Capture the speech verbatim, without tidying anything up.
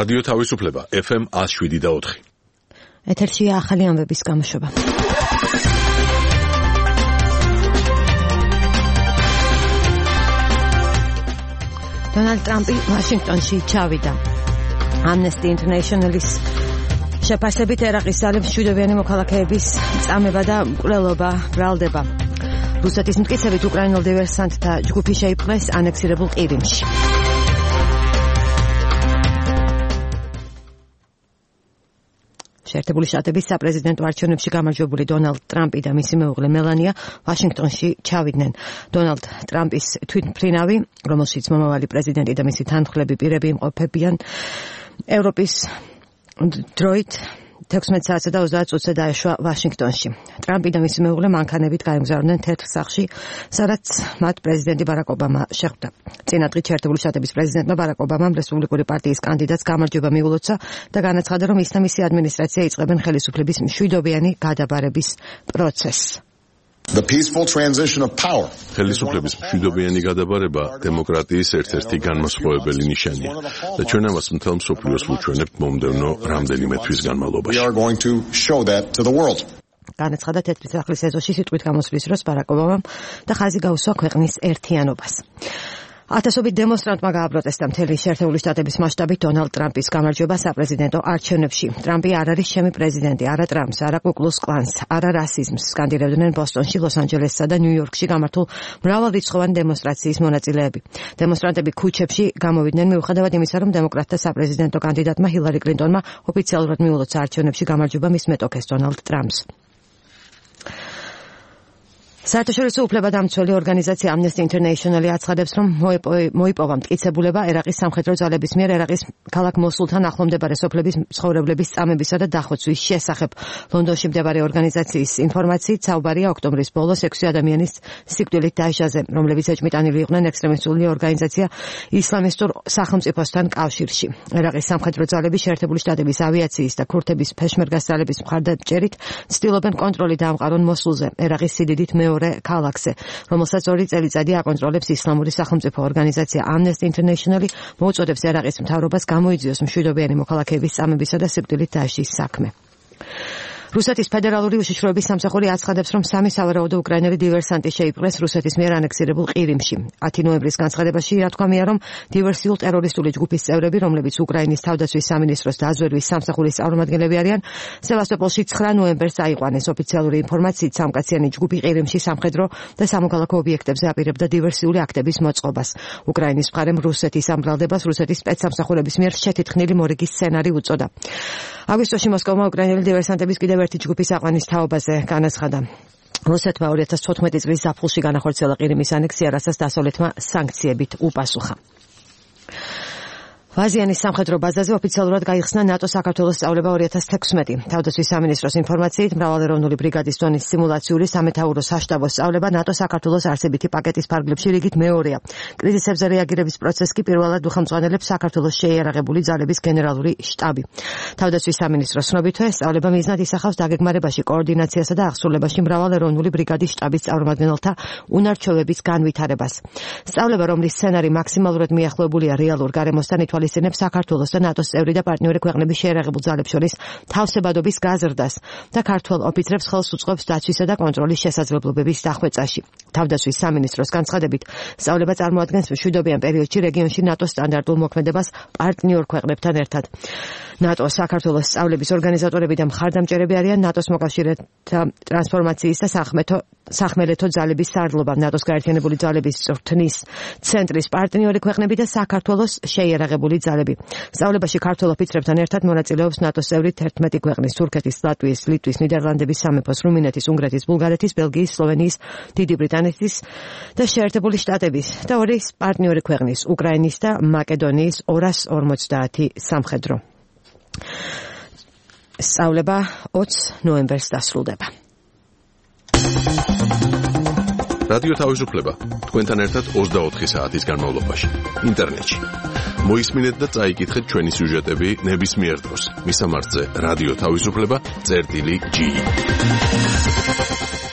რადიო თავისუფლება ეფ ემ one oh seven და four. ეთერშია ახალი ამბების გამოშვება. დონალდ ტრამპი ვაშინგტონში ჩავიდა. Amnesty International-ის შეფასებით ერაყის ძალებს მშვიდობიანი მოქალაქეების წამება და მკვლელობა ბრალდება. რუსეთის მტკიცებით უკრაინულ დივერსანტთა ჯგუფი შეიპყრეს ანექსირებულ ყირიმში. შეერთებული შტატების საპრეზიდენტო არჩევნებში გამარჯვებული დონალდ ტრამპი და მისი მეუღლე მელანია ვაშინგტონში ჩავიდნენ. დონალდ ტრამპის თვითმფრინავი, რომელშიც მომავალი პრეზიდენტი და მისი თანმხლები პირები იმყოფებიან, ევროპის დროით თექვსმეტ საათსა და ოცდაათ წუთზე დაეშვა ვაშინგტონში. ტრამპი და მისი მეუღლე მანქანებით გაემგზავრნენ თეთრ სახლში, სადაც მათ პრეზიდენტი ბარაკ ობამა შეხვდა. წინა დღით შეერთებული შტატების პრეზიდენტმა ბარაკ ობამამ რესპუბლიკური პარტიის კანდიდატს გამარჯვება მიულოცა და განაცხადა, რომ ის და მისი ადმინისტრაცია იწყებენ ხელისუფლების მშვიდობიანი გადაბარების პროცესს. The peaceful transition of power. ხელისუფლების მშვიდობიანი გადაბარება დემოკრატიის ერთ-ერთი განმასხვავებელი ნიშანია და ჩვენ ამას მთელ მსოფლიოს ვუჩვენებთ მომდევნო რამდენიმე თვის განმავლობაში. We are going to show that to the world. განაცხადა თეთრი სახლის ეზოში სიტყვით გამოსვლის დროს ბარაკ ობამამ და ხაზი გაუსვა ქვეყნის ერთიანობას. ათასობით დემონსტრანტმა გააპროტესტა მთელი შეერთებული შტატების მასშტაბით დონალდ ტრამპის გამარჯვება საპრეზიდენტო არჩევნებში. ტრამპი არ არის ჩემი პრეზიდენტი, არა ტრამპს, არა კუკლუს კლანს, არა რასიზმს, სკანდირებდნენ ბოსტონში, ლოს-ანჯელესსა და ნიუ-იორკში გამართულ მრავალრიცხოვანი დემონსტრაციის მონაწილეები. დემონსტრანტები ქუჩებში გამოვიდნენ მიუხედავად იმისა, რომ დემოკრატთა საპრეზიდენტო კანდიდატმა ჰილარი კლინტონმა ოფიციალურად მიულოცა არჩევნებში გამარჯვება მის მეტოქეს დონალდ ტრამპს. საერთაშორისო უფლებადამცველი ორგანიზაცია Amnesty International აცხადებს, რომ მოიპოვა მტკიცებულება ერაყის სამხედრო ძალების მიერ ერაყის ქალაქ მოსულთან ახლომდებარე სოფლების მცხოვრებლების წამებისა და დახოცვის შესახებ. ლონდონში მდებარე ორგანიზაციის ინფორმაციით საუბარია ოქტომბრის ბოლოს ექვსი ადამიანის სიკვდილით დაეშაზე, რომლებიც ეჭმიტანილი იყვნენ ექსტრემისტული ორგანიზაცია ისლამისტურ სახელმწიფოსთან კავშირში. ერაყის სამხედრო ძალები შეერთებული შტატების ავიაციის და ქურთების ფეშმერგას ძალების მხარდამჭერით ცდილობენ კონტროლი დაამყარონ მოსულზე, ერაყის სიდიდით მეორე ქალაქზე, რომელსაც ორი წელიწადი აკონტროლებს ისლამური სახელმწიფო ორგანიზაცია Amnesty International მოუწოდებს ერაყის მთავრობას გამოიძიოს მშვიდობიანი მოქალაქეების წამებისა და სიკვდილით დაეშლის საქმე. რუსეთის ფედერალური უშიშროების სამსახური აცხადებს, რომ სამი სავარაუდო უკრაინელი დივერსანტი შეიპყრეს რუსეთის მიერ ანექსირებულ ყირიმში. ათი ნოემბრის განცხადებაში ირათქვამია, რომ დივერსიულ ტერორისტული ჯგუფის წევრები, რომლებიც უკრაინის თავდაცვის სამინისტროს დაზვერვის სამსახურის წარმომადგენლები არიან, სევასტოპოლში ცხრა ნოემბერს აიყვანეს. ოფიციალური ინფორმაციით სამკაციანი ჯგუფი ყირიმში სამხედრო და სამოქალაქო ობიექტებზე აპირებდა დივერსიული აქტების მოწყობას. უკრაინის მხარემ რუსეთის ამ ბრალდებას რუსეთის სპეცსამსახურების მიერ შეთითხნილი მორიგის სცენარი უწოდა. აგვისტოში მოსკოვმა უკრაინელი დივერსანტების კიდევ ერთი ჯგუფის აყვანის თაობაზე განაცხადა. რუსეთმა ორი ათას თოთხმეტი წლის ზაფხულში განახორციელა ყირიმის ანექსია, რასაც დასავლეთმა სანქციებით უპასუხა. ვაზიანის სამხედრო ბაზაზე ოფიციალურად გაიხსნა ნატო საქართველოს სწავლება ორი ათას თექვსმეტი. თავდაცვის სამინისტროს ინფორმაციით, მრავალეროვნული ბრიგადის დონის სიმულაციური სამეთაურო საშტაბო სწავლება ნატო საქართველოს არსებითი პაკეტის ფარგლებში რიგით მეორეა. კრიზისებზე რეაგირების პროცესს კი პირველად უხელმძღვანელებს საქართველოს შეიარაღებული ძალების გენერალური შტაბი. თავდაცვის სამინისტროს ცნობითვე, სწავლება მიზნად ისახავს დაგეგმარებაში, კოორდინაციასა და აღსრულებაში მრავალეროვნული ბრიგადის შტაბის წარმომადგენელთა უნარჩვევების განვითარებას. სწავლება, რომლის სცენარი მაქსიმალურად მიახლოებულია რეალურ გარემოსთან, ითვალისწინებს საქართველოს და ნატოს წევრი და პარტნიორი ქვეყნების შეიარაღებულ ძალებს შორის თავსებადობის გაზრდას და ქართველ ოფიცრებს ხელს უწყობს დაცვისა და კონტროლის შესაძლებლობების დახვეწაში. თავდაცვის სამინისტროს განცხადებით, სწავლება წარმოადგენს მშვიდობიან პერიოდში რეგიონში ნატოს სტანდარტულ მოქმედებას პარტნიორ ქვეყნებთან ერთად. ნატო საქართველოს სწავლების ორგანიზატორები და მხარდამჭერები არიან ნატოს მოკავშირეთა ტრანსფორმაციის და სახმელეთო ძალების სარდლობა, ნატოს გაერთიანებული ძალების წვრთნის ცენტრის პარტნიორი ქვეყნები და საქართველოს შეიარაღებული ძალები. სწავლებაში ქართველ ოფიცრებთან ერთად მონაწილეობს ნატოს წევრი თერთმეტი ქვეყნის, თურქეთის, ლატვიის, ლიტვის, ნიდერლანდების სამეფოს, რუმინეთის, უნგრეთის, ბულგარეთის, ბელგიის, სლოვენიის, დიდი ბრიტანეთის და შეერთებული შტატების და ორი პარტნიორი ქვეყნის, უკრაინის და მაკედონიის ორას ორმოცდაათი სამხედრო. სწავლება ოცი ნოემბერს დასრულდება. რადიო თავისუფლება თქვენთან ერთად ოცდაოთხი საათის განმავლობაში ინტერნეტში. მოისმინეთ და წაიკითხეთ ჩვენი სიუჟეტები ნებისმიერ დროს. მისამართზე რადიო თავისუფლება წერტილი ჯი.